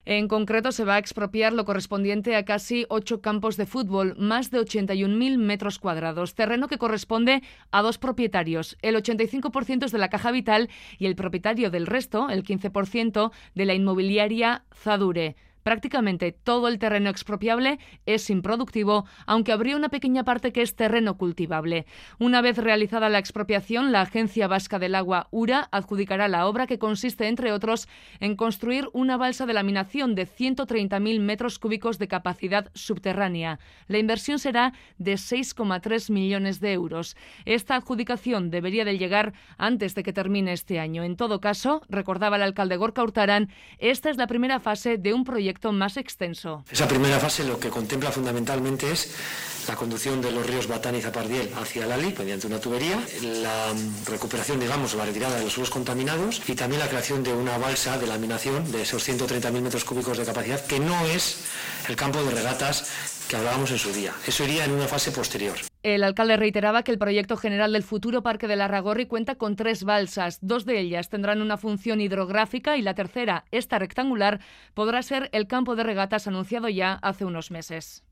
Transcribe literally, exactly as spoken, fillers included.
En concreto, se va a expropiar lo correspondiente a casi ocho campos de fútbol, más de ochenta y un mil metros cuadrados, terreno que corresponde a dos propietarios. El ochenta y cinco por ciento es de la Caja Vital y el propietario del resto, el quince por ciento, de la inmobiliaria Zadure. Prácticamente todo el terreno expropiable es improductivo, aunque habría una pequeña parte que es terreno cultivable. Una vez realizada la expropiación, la Agencia Vasca del Agua, URA, adjudicará la obra, que consiste, entre otros, en construir una balsa de laminación de ciento treinta mil metros cúbicos de capacidad subterránea. La inversión será de seis coma tres millones de euros. Esta adjudicación debería de llegar antes de que termine este año. En todo caso, recordaba el alcalde Gorka Urtaran, esta es la primera fase de un proyecto más extenso. Esa primera fase lo que contempla fundamentalmente es la conducción de los ríos Batán y Zapardiel hacia Lali mediante una tubería, la recuperación, digamos, la retirada de los suelos contaminados y también la creación de una balsa de laminación de esos ciento treinta mil metros cúbicos de capacidad, que no es el campo de regatas que hablábamos en su día. Eso iría en una fase posterior. El alcalde reiteraba que el proyecto general del futuro Parque de Larragorri cuenta con tres balsas. Dos de ellas tendrán una función hidrográfica y la tercera, esta rectangular, podrá ser el campo de regatas anunciado ya hace unos meses.